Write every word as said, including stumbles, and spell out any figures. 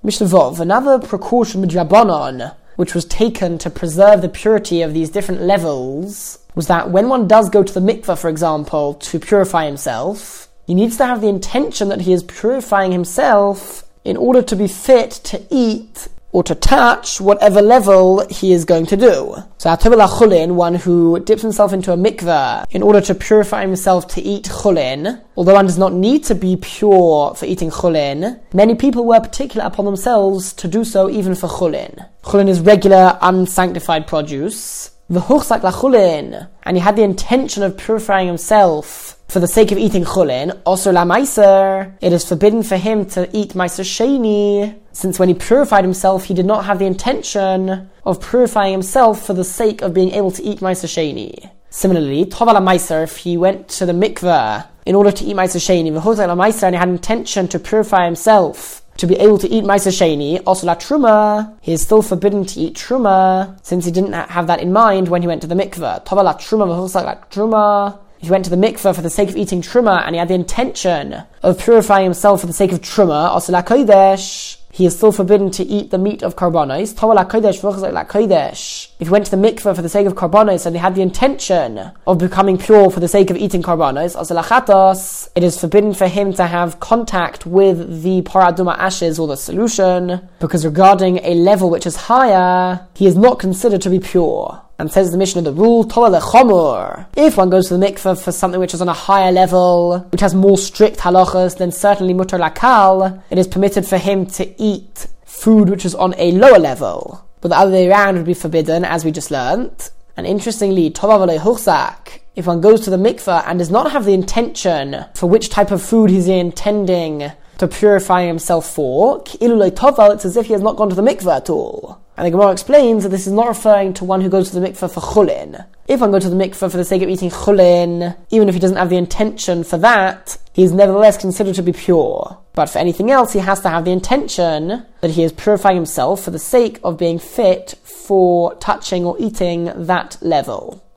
Mishnah Vov, another precaution midrabanan, which was taken to preserve the purity of these different levels, was that when one does go to the mikveh, for example, to purify himself, he needs to have the intention that he is purifying himself in order to be fit to eat or to touch whatever level he is going to do. So, atobel chulin, one who dips himself into a mikveh in order to purify himself to eat chulin, although one does not need to be pure for eating chulin, many people were particular upon themselves to do so even for chulin. Chulin is regular, unsanctified produce. V'huchzak lachulin, and he had the intention of purifying himself for the sake of eating chulin. Also la meiser, it is forbidden for him to eat meiser sheni, since when he purified himself, he did not have the intention of purifying himself for the sake of being able to eat meiser sheni. Similarly, tova la meiser, if he went to the mikveh in order to eat meiser sheni, v'huchzak la meiser, and he had intention to purify himself to be able to eat meiser sheni, also la truma, he is still forbidden to eat truma, since he didn't have that in mind when he went to the mikveh. Tova la truma v'huchzak la truma. If he went to the mikveh for the sake of eating truma, and he had the intention of purifying himself for the sake of truma, also la kodesh, he is still forbidden to eat the meat of karbanos. Tova la kodesh v'huchzak la kodesh. If he went to the mikveh for the sake of karbanos, and he had the intention of becoming pure for the sake of eating karbanos, also la chatos, it is forbidden for him to have contact with the paraduma ashes or the solution, because regarding a level which is higher, he is not considered to be pure. And says the Mishnah, the rule, Torah lechomor. If one goes to the mikveh for something which is on a higher level, which has more strict halachas, then certainly mutar lakal, it is permitted for him to eat food which is on a lower level. But the other way around would be forbidden, as we just learnt. And interestingly, Torah v'lo huchzak, if one goes to the mikveh and does not have the intention for which type of food he's intending to purify himself for, it's as if he has not gone to the mikveh at all. And the Gemara explains that this is not referring to one who goes to the mikveh for chulin. If one goes to the mikveh for the sake of eating chulin, even if he doesn't have the intention for that, he is nevertheless considered to be pure. But for anything else, he has to have the intention that he is purifying himself for the sake of being fit for touching or eating that level.